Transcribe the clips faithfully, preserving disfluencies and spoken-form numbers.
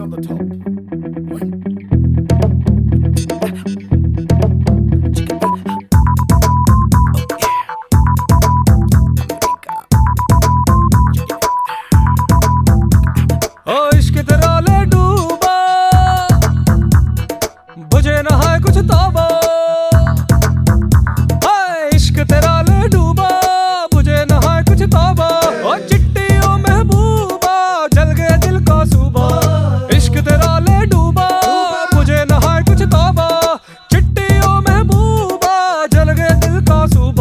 on the top. One. ओ इश्क तेरा ले डूबा, बुझे ना है कुछ तौबा। हाय इश्क तेरा ले डूबा, बुझे ना है कुछ तौबा। ओ चिट्टी ओ महबूबा, जल गए दिल का सूबा। इश्क तेरा ले डूबा, बुझे ना है कुछ तौबा। चिट्टी ओ महबूबा, जल गए दिल का सूबा।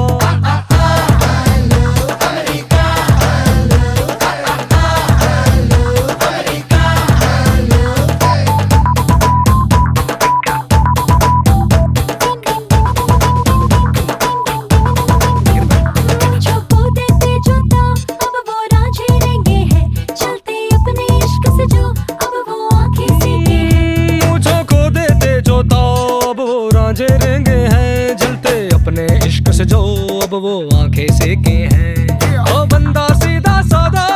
रेंगे हैं जलते अपने इश्क से जो अब वो आंखें सेके हैं। ओ बंदा सीधा सादा,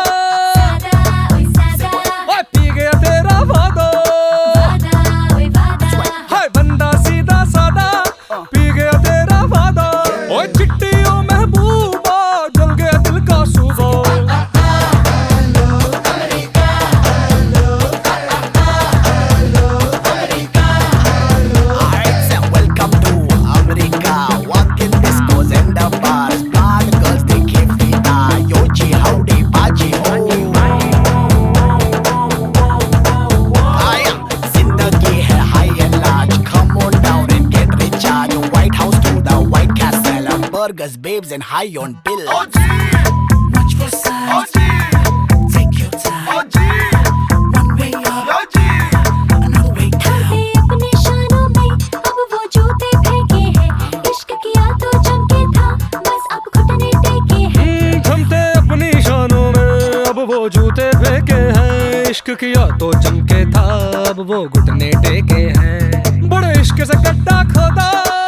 ओए पी गया तेरा वादा। हाय बंदा सीधा सादा, पी गया तेरा वादा। ओए चिट्टी ओ महबूबा, जल गया दिल का सूबा। Burgers, babes, and high on pills. Oh, watch for signs. Oh, take your time. Oh, one way up. Oh, another way down. अपने शानों में अब वो जूते फेंके हैं। इश्क किया तो चमके था, बस अब घुटने टेके हैं। थमते अपनी शानों में अब वो जूते फेंके हैं। इश्क किया तो चमके था, अब वो घुटने टेके हैं। बड़े इश्क से गड्ढा खोदा,